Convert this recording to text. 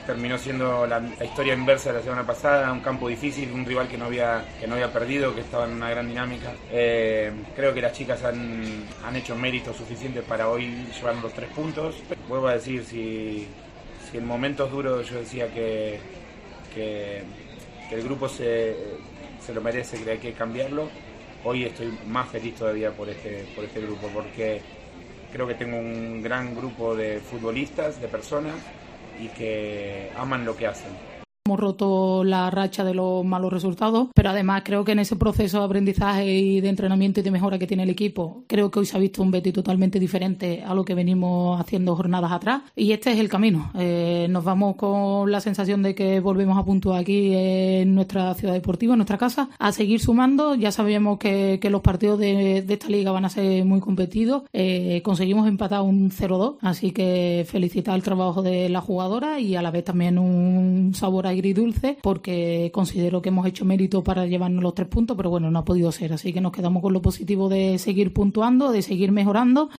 terminó siendo la historia inversa de la semana pasada, un campo difícil, un rival que no había perdido, que estaba en una gran dinámica. Creo que las chicas han hecho méritos suficientes para hoy llevar los 3 puntos. Vuelvo a decir, si en momentos duros yo decía que el grupo se lo merece, que hay que cambiarlo, hoy estoy más feliz todavía por este grupo, porque creo que tengo un gran grupo de futbolistas, de personas, y que aman lo que hacen. Hemos roto la racha de los malos resultados, pero además creo que en ese proceso de aprendizaje y de entrenamiento y de mejora que tiene el equipo, creo que hoy se ha visto un Betis totalmente diferente a lo que venimos haciendo jornadas atrás, y este es el camino. Nos vamos con la sensación de que volvemos a puntuar aquí en nuestra ciudad deportiva, en nuestra casa, a seguir sumando. Ya sabíamos que los partidos de esta liga van a ser muy competidos. Conseguimos empatar un 0-2, así que felicitar el trabajo de la jugadora y a la vez también un sabor agridulce, porque considero que hemos hecho mérito para llevarnos los 3 puntos, pero bueno, no ha podido ser, así que nos quedamos con lo positivo de seguir puntuando, de seguir mejorando.